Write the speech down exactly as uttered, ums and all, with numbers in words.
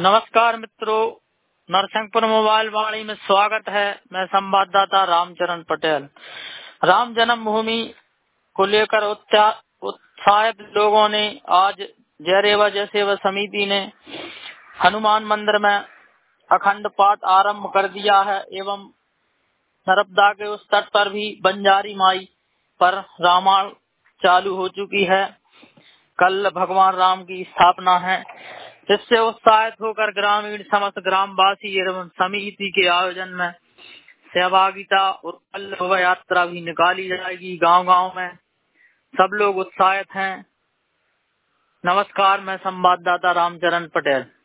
नमस्कार मित्रों, नरसिंहपुर मोबाइल वाणी में स्वागत है। मैं संवाददाता रामचरण पटेल। राम जन्मभूमि को लेकर उत्साहित लोगों ने आज जय रेवा जय सेवा समिति ने हनुमान मंदिर में अखंड पाठ आरंभ कर दिया है एवं नर्मदा के उस तट पर भी बंजारी माई पर रामायण चालू हो चुकी है। कल भगवान राम की स्थापना है। इससे उत्साहित होकर ग्रामीण समस्त ग्रामवासी एवं समिति के आयोजन में सहभागिता और कल शोभा यात्रा भी निकाली जाएगी। गांव गांव में सब लोग उत्साहित हैं। नमस्कार, मैं संवाददाता रामचरण पटेल।